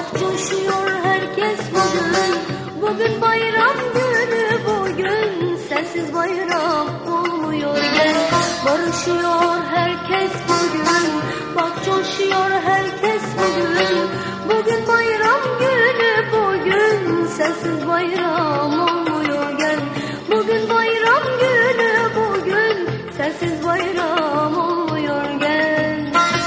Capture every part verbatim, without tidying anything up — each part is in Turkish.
Bak coşuyor herkes bugün, bugün bayram günü bugün. Sensiz bayram olmuyor gel. Barışıyor herkes bugün, bak coşuyor herkes bugün. Bugün bayram günü bugün, sensiz bayram olmuyor gel. Bugün bayram günü bugün, sensiz bayram olmuyor gel.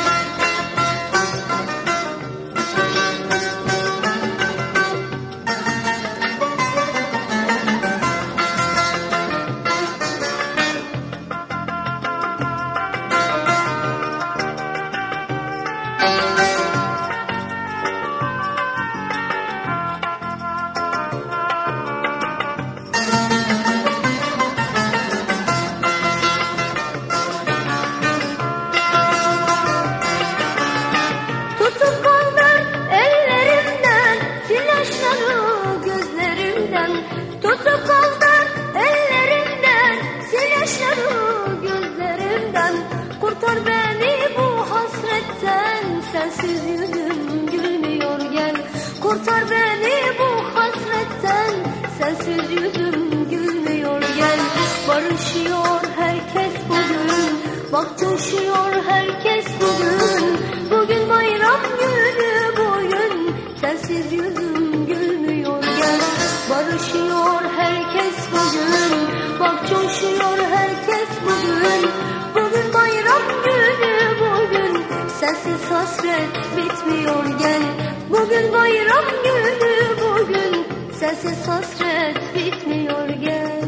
Tutup kaldır ellerinden, sil yaşları gözlerimden. Kurtar beni bu hasretten, sensiz yüzüm gülmüyor gel. Kurtar beni bu hasretten, sensiz yüzüm gülmüyor gel. Barışıyor herkes bugün, bak coşuyor herkes bugün. Bugün bayram günü bugün, sensiz yüzüm gülmüyor gel. Barışıyor herkes bugün, bak coşuyor herkes bugün. Bugün bayram günü bugün, sensiz hasret bitmiyor gel. Bugün bayram günü bugün, sensiz hasret bitmiyor gel.